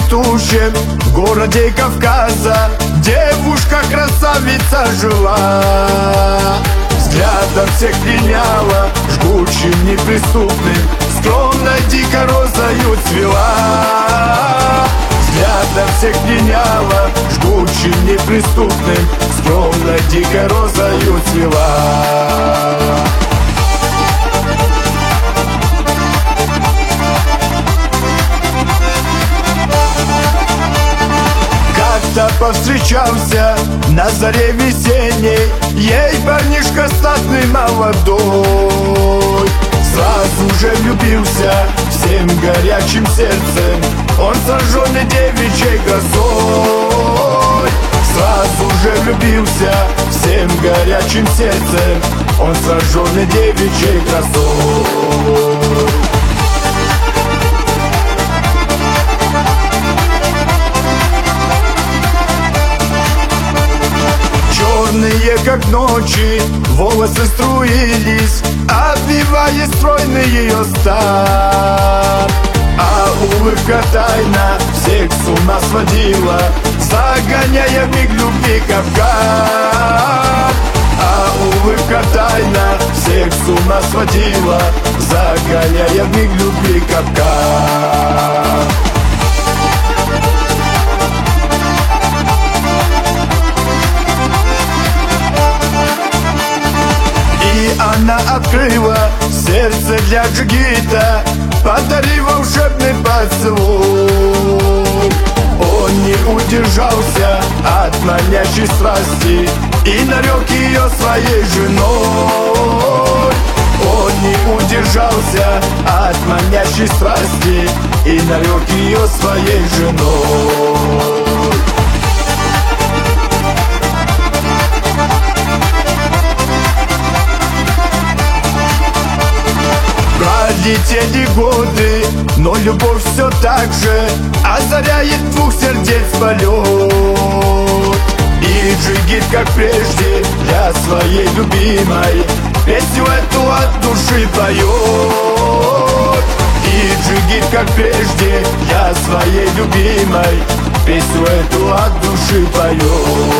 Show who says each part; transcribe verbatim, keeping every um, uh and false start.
Speaker 1: цветущем городе Кавказа девушка-красавица жила. Взглядом всех пленяла, жгучим, неприступным, скромно дико розою цвела. Взглядом всех пленяла, жгучим, неприступным, скромно дико розою цвела. Как-то повстречался на заре весенней ей парнишка статный молодой. Сразу же влюбился всем горячим сердцем, он сраженный девичьей красой. Сразу же влюбился всем горячим сердцем, он сраженный девичьей красой. Черные, как ночи, волосы струились, обвивая стройный ее стан. А улыбка тайна всех с ума сводила, загоняя в миг любви капкан. А улыбка тайна всех с ума сводила, загоняя в миг любви капкан. Она открыла сердце для джигита, подарив волшебный поцелуй. Он не удержался от манящей страсти и нарек ее своей женой. Он не удержался от манящей страсти и нарек ее своей женой. Пролетели годы, но любовь все так же озаряет двух сердец полет. И джигит, как прежде, для своей любимой песню эту от души поет. И джигит, как прежде, для своей любимой песню эту от души поет.